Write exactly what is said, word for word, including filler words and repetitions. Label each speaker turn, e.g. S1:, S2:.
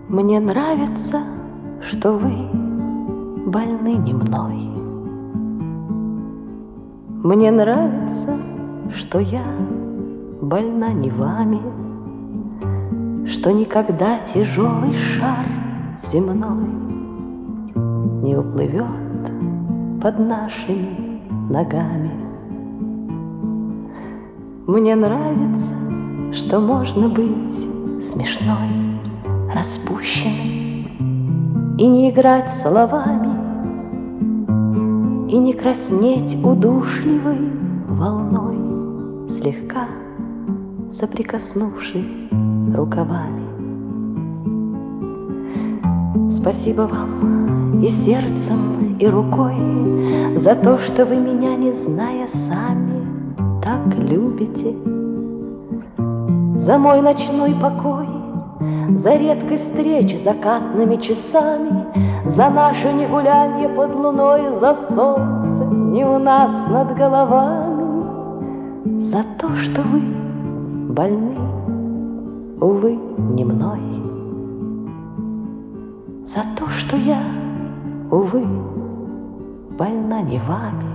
S1: Мне нравится, что вы больны не мной. Мне нравится, что я больна не вами, что никогда тяжелый шар земной не уплывет под нашими ногами. Мне нравится, что можно быть смешной, распущенной и не играть словами, и не краснеть удушливой волной, слегка соприкоснувшись рукавами. Спасибо вам и сердцем, и рукой за то, что вы меня, не зная сами, так любите. За мой ночной покой, за редкой встречи закатными часами, за наше негулянье под луной, за солнце не у нас над головами, за то, что вы больны, увы, не мной, за то, что я, увы, больна не вами.